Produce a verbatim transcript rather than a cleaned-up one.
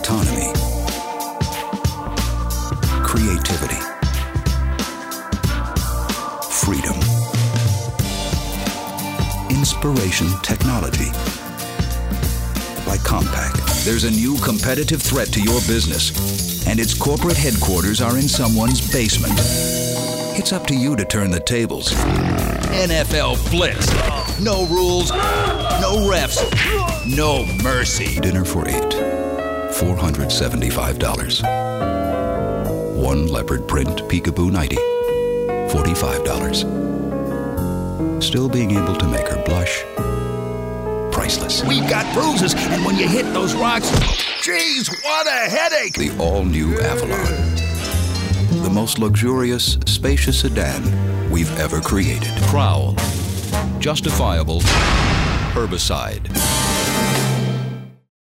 Autonomy. Creativity. Freedom. Inspiration technology. By Compaq, there's a new competitive threat to your business, and its corporate headquarters are in someone's basement. It's up to you to turn the tables. N F L Blitz. No rules, no refs, no mercy. Dinner for eight. four hundred seventy-five dollars. One leopard print peekaboo nightie. forty-five dollars. Still being able to make her blush. Priceless. We've got bruises, and when you hit those rocks, geez, what a headache! The all-new Avalon. The most luxurious, spacious sedan we've ever created. Prowl. Justifiable. Herbicide.